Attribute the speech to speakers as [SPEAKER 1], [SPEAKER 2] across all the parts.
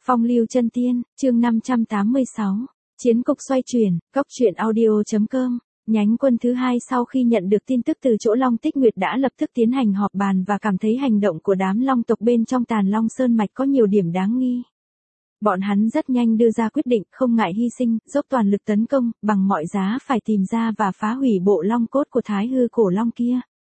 [SPEAKER 1] Phong lưu chân tiên, chương 586. Chiến cục xoay chuyển, góc truyện audio.com. Nhánh quân thứ hai sau khi nhận được tin tức từ chỗ Long Tích Nguyệt đã lập tức tiến hành họp bàn và cảm thấy hành động của đám Long tộc bên trong Tàn Long Sơn Mạch có nhiều điểm đáng nghi. Bọn hắn rất nhanh đưa ra quyết định không ngại hy sinh, dốc toàn lực tấn công, bằng mọi giá phải tìm ra và phá hủy bộ long cốt của Thái Hư Cổ Long kia.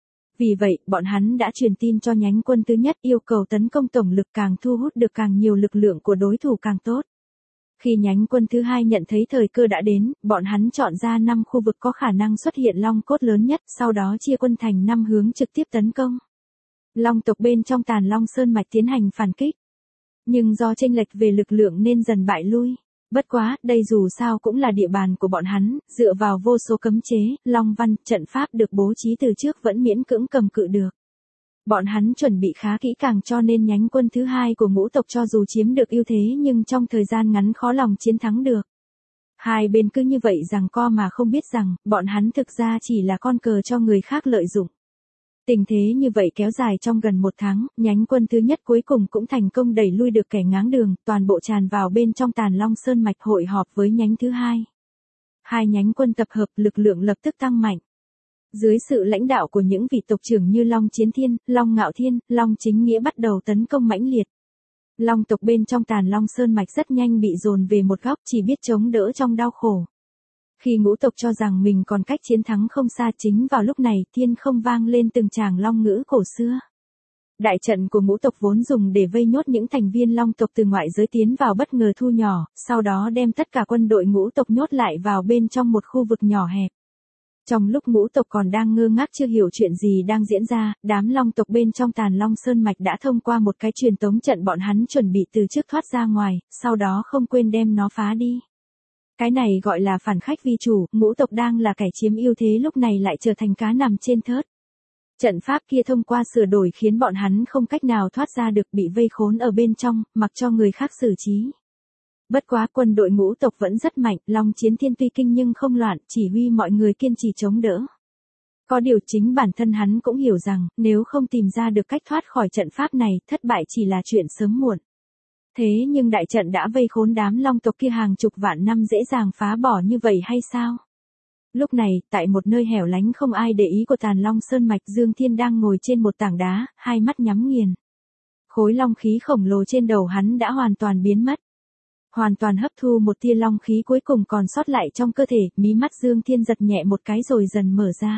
[SPEAKER 1] Vì vậy, bọn hắn đã truyền tin cho nhánh quân thứ nhất yêu cầu tấn công tổng lực càng thu hút được càng nhiều lực lượng của đối thủ càng tốt. Khi nhánh quân thứ hai nhận thấy thời cơ đã đến, bọn hắn chọn ra 5 khu vực có khả năng xuất hiện long cốt lớn nhất, sau đó chia quân thành 5 hướng trực tiếp tấn công. Long tộc bên trong Tàn Long Sơn Mạch tiến hành phản kích. Nhưng do chênh lệch về lực lượng nên dần bại lui. Bất quá, đây dù sao cũng là địa bàn của bọn hắn, dựa vào vô số cấm chế, long văn, trận pháp được bố trí từ trước vẫn miễn cưỡng cầm cự được. Bọn hắn chuẩn bị khá kỹ càng cho nên nhánh quân thứ hai của ngũ tộc cho dù chiếm được ưu thế nhưng trong thời gian ngắn khó lòng chiến thắng được. Hai bên cứ như vậy giằng co mà không biết rằng, bọn hắn thực ra chỉ là con cờ cho người khác lợi dụng. Tình thế như vậy kéo dài trong gần 1 tháng, nhánh quân thứ nhất cuối cùng cũng thành công đẩy lui được kẻ ngáng đường, toàn bộ tràn vào bên trong Tàn Long Sơn Mạch hội họp với nhánh thứ hai. Hai nhánh quân tập hợp lực lượng lập tức tăng mạnh. Dưới sự lãnh đạo của những vị tộc trưởng như Long Chiến Thiên, Long Ngạo Thiên, Long Chính Nghĩa bắt đầu tấn công mãnh liệt. Long tộc bên trong Tàn Long Sơn Mạch rất nhanh bị dồn về một góc chỉ biết chống đỡ trong đau khổ. Khi ngũ tộc cho rằng mình còn cách chiến thắng không xa chính vào lúc này thiên không vang lên từng tràng long ngữ cổ xưa. Đại trận của ngũ tộc vốn dùng để vây nhốt những thành viên long tộc từ ngoại giới tiến vào bất ngờ thu nhỏ, sau đó đem tất cả quân đội ngũ tộc nhốt lại vào bên trong một khu vực nhỏ hẹp. Trong lúc ngũ tộc còn đang ngơ ngác chưa hiểu chuyện gì đang diễn ra, đám long tộc bên trong Tàn Long Sơn Mạch đã thông qua một cái truyền tống trận bọn hắn chuẩn bị từ trước thoát ra ngoài, sau đó không quên đem nó phá đi. Cái này gọi là phản khách vi chủ, ngũ tộc đang là kẻ chiếm ưu thế lúc này lại trở thành cá nằm trên thớt. Trận pháp kia thông qua sửa đổi khiến bọn hắn không cách nào thoát ra được bị vây khốn ở bên trong, mặc cho người khác xử trí. Bất quá quân đội ngũ tộc vẫn rất mạnh, Long Chiến Thiên tuy kinh nhưng không loạn, chỉ huy mọi người kiên trì chống đỡ. Có điều chính bản thân hắn cũng hiểu rằng, nếu không tìm ra được cách thoát khỏi trận pháp này, thất bại chỉ là chuyện sớm muộn. Thế nhưng đại trận đã vây khốn đám long tộc kia hàng chục vạn năm dễ dàng phá bỏ như vậy hay sao? Lúc này, tại một nơi hẻo lánh không ai để ý của Tàn Long Sơn Mạch, Dương Thiên đang ngồi trên một tảng đá, hai mắt nhắm nghiền. Khối long khí khổng lồ trên đầu hắn đã hoàn toàn biến mất. Hoàn toàn hấp thu một tia long khí cuối cùng còn sót lại trong cơ thể, mí mắt Dương Thiên giật nhẹ một cái rồi dần mở ra.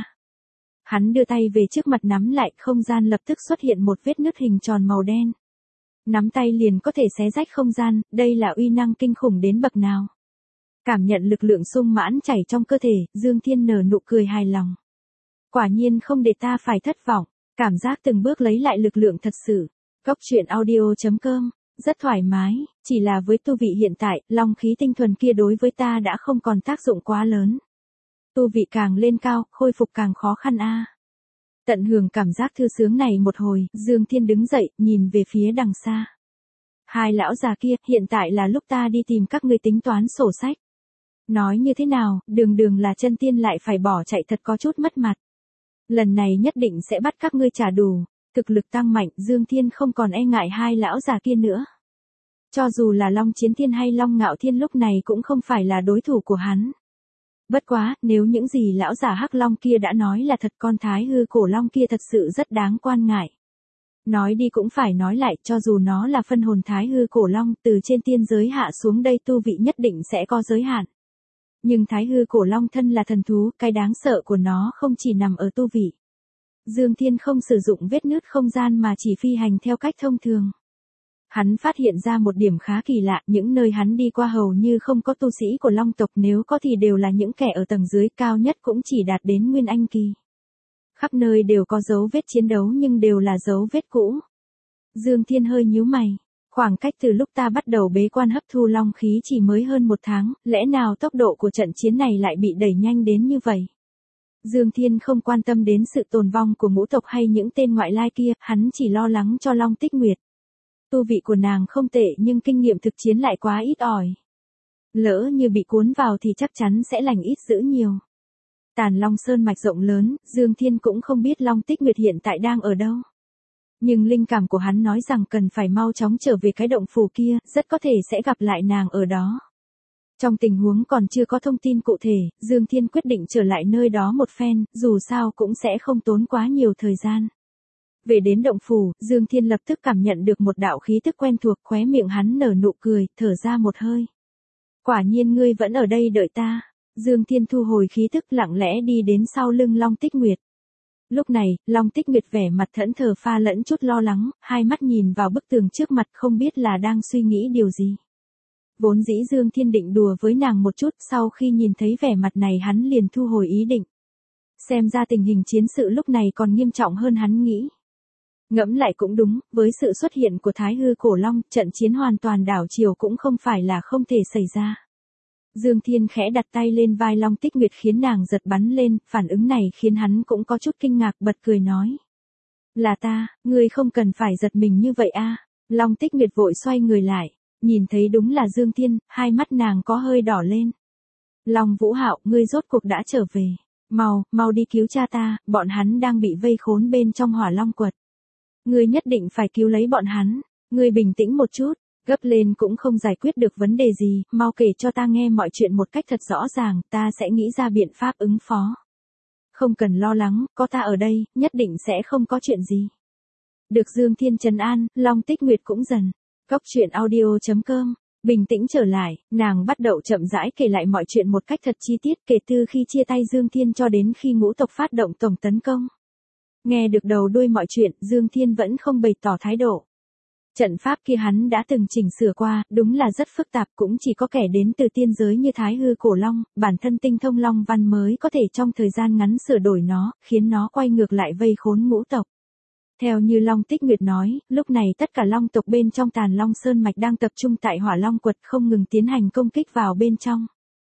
[SPEAKER 1] Hắn đưa tay về trước mặt nắm lại, không gian lập tức xuất hiện một vết nứt hình tròn màu đen. Nắm tay liền có thể xé rách không gian, đây là uy năng kinh khủng đến bậc nào. Cảm nhận lực lượng sung mãn chảy trong cơ thể, Dương Thiên nở nụ cười hài lòng. Quả nhiên không để ta phải thất vọng, cảm giác từng bước lấy lại lực lượng thật sự. Góc truyện audio.com, rất thoải mái, chỉ là với tu vị hiện tại, long khí tinh thuần kia đối với ta đã không còn tác dụng quá lớn. Tu vị càng lên cao, khôi phục càng khó khăn a. Tận hưởng cảm giác thư sướng này một hồi, Dương Thiên đứng dậy, nhìn về phía đằng xa. Hai lão già kia, hiện tại là lúc ta đi tìm các ngươi tính toán sổ sách. Nói như thế nào, đường là chân tiên lại phải bỏ chạy thật có chút mất mặt. Lần này nhất định sẽ bắt các ngươi trả đủ. Thực lực tăng mạnh, Dương Thiên không còn e ngại hai lão già kia nữa. Cho dù là Long Chiến Thiên hay Long Ngạo Thiên lúc này cũng không phải là đối thủ của hắn. Bất quá, nếu những gì lão già Hắc Long kia đã nói là thật, con Thái Hư Cổ Long kia thật sự rất đáng quan ngại. Nói đi cũng phải nói lại, cho dù nó là phân hồn Thái Hư Cổ Long, từ trên tiên giới hạ xuống đây tu vị nhất định sẽ có giới hạn. Nhưng Thái Hư Cổ Long thân là thần thú, cái đáng sợ của nó không chỉ nằm ở tu vị. Dương Thiên không sử dụng vết nứt không gian mà chỉ phi hành theo cách thông thường. Hắn phát hiện ra một điểm khá kỳ lạ, những nơi hắn đi qua hầu như không có tu sĩ của long tộc, nếu có thì đều là những kẻ ở tầng dưới, cao nhất cũng chỉ đạt đến Nguyên Anh kỳ. Khắp nơi đều có dấu vết chiến đấu nhưng đều là dấu vết cũ. Dương Thiên hơi nhíu mày, khoảng cách từ lúc ta bắt đầu bế quan hấp thu long khí chỉ mới hơn 1 tháng, lẽ nào tốc độ của trận chiến này lại bị đẩy nhanh đến như vậy? Dương Thiên không quan tâm đến sự tồn vong của ngũ tộc hay những tên ngoại lai kia, hắn chỉ lo lắng cho Long Tích Nguyệt. Tu vị của nàng không tệ nhưng kinh nghiệm thực chiến lại quá ít ỏi. Lỡ như bị cuốn vào thì chắc chắn sẽ lành ít dữ nhiều. Tàn Long Sơn Mạch rộng lớn, Dương Thiên cũng không biết Long Tích Nguyệt hiện tại đang ở đâu. Nhưng linh cảm của hắn nói rằng cần phải mau chóng trở về cái động phủ kia, rất có thể sẽ gặp lại nàng ở đó. Trong tình huống còn chưa có thông tin cụ thể, Dương Thiên quyết định trở lại nơi đó một phen, dù sao cũng sẽ không tốn quá nhiều thời gian. Về đến động phủ, Dương Thiên lập tức cảm nhận được một đạo khí tức quen thuộc, khóe miệng hắn nở nụ cười, thở ra một hơi. Quả nhiên ngươi vẫn ở đây đợi ta. Dương Thiên thu hồi khí tức lặng lẽ đi đến sau lưng Long Tích Nguyệt. Lúc này, Long Tích Nguyệt vẻ mặt thẫn thờ pha lẫn chút lo lắng, hai mắt nhìn vào bức tường trước mặt không biết là đang suy nghĩ điều gì. Vốn dĩ Dương Thiên định đùa với nàng một chút, sau khi nhìn thấy vẻ mặt này hắn liền thu hồi ý định. Xem ra tình hình chiến sự lúc này còn nghiêm trọng hơn hắn nghĩ. Ngẫm lại cũng đúng, với sự xuất hiện của Thái Hư Cổ Long, trận chiến hoàn toàn đảo chiều cũng không phải là không thể xảy ra. Dương Thiên khẽ đặt tay lên vai Long Tích Nguyệt khiến nàng giật bắn lên, phản ứng này khiến hắn cũng có chút kinh ngạc bật cười nói. Là ta, ngươi không cần phải giật mình như vậy a. Long Tích Nguyệt vội xoay người lại, nhìn thấy đúng là Dương Thiên, hai mắt nàng có hơi đỏ lên. Long Vũ Hạo, ngươi rốt cuộc đã trở về. Mau đi cứu cha ta, bọn hắn đang bị vây khốn bên trong Hỏa Long quật. Ngươi nhất định phải cứu lấy bọn hắn, ngươi bình tĩnh một chút. Gấp lên cũng không giải quyết được vấn đề gì, mau kể cho ta nghe mọi chuyện một cách thật rõ ràng, ta sẽ nghĩ ra biện pháp ứng phó. Không cần lo lắng, có ta ở đây, nhất định sẽ không có chuyện gì. Được Dương Thiên trấn an, Long Tích Nguyệt cũng dần. Cóc truyện audio.com, bình tĩnh trở lại, nàng bắt đầu chậm rãi kể lại mọi chuyện một cách thật chi tiết kể từ khi chia tay Dương Thiên cho đến khi ngũ tộc phát động tổng tấn công. Nghe được đầu đuôi mọi chuyện, Dương Thiên vẫn không bày tỏ thái độ. Trận pháp kia hắn đã từng chỉnh sửa qua, đúng là rất phức tạp, cũng chỉ có kẻ đến từ tiên giới như Thái Hư Cổ Long, bản thân tinh thông Long Văn mới có thể trong thời gian ngắn sửa đổi nó, khiến nó quay ngược lại vây khốn ngũ tộc. Theo như Long Tích Nguyệt nói, lúc này tất cả Long tộc bên trong Tàn Long Sơn Mạch đang tập trung tại Hỏa Long quật không ngừng tiến hành công kích vào bên trong.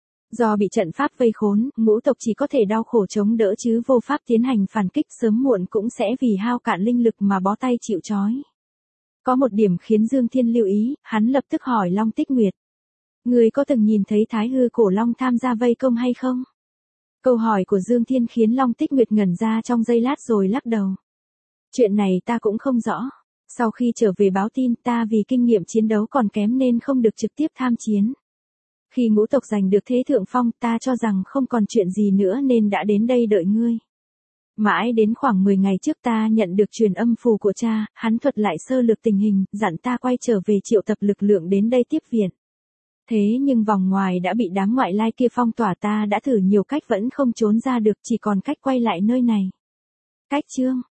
[SPEAKER 1] Do bị trận pháp vây khốn, ngũ tộc chỉ có thể đau khổ chống đỡ chứ vô pháp tiến hành phản kích, sớm muộn cũng sẽ vì hao cạn linh lực mà bó tay chịu trói. Có một điểm khiến Dương Thiên lưu ý, hắn lập tức hỏi Long Tích Nguyệt. Người có từng nhìn thấy Thái Hư Cổ Long tham gia vây công hay không? Câu hỏi của Dương Thiên khiến Long Tích Nguyệt ngẩn ra trong giây lát rồi lắc đầu. Chuyện này ta cũng không rõ. Sau khi trở về báo tin ta vì kinh nghiệm chiến đấu còn kém nên không được trực tiếp tham chiến. Khi ngũ tộc giành được thế thượng phong ta cho rằng không còn chuyện gì nữa nên đã đến đây đợi ngươi. Mãi đến khoảng 10 ngày trước ta nhận được truyền âm phù của cha, hắn thuật lại sơ lược tình hình, dặn ta quay trở về triệu tập lực lượng đến đây tiếp viện. Thế nhưng vòng ngoài đã bị đám ngoại lai kia phong tỏa, ta đã thử nhiều cách vẫn không trốn ra được, chỉ còn cách quay lại nơi này. Cách chương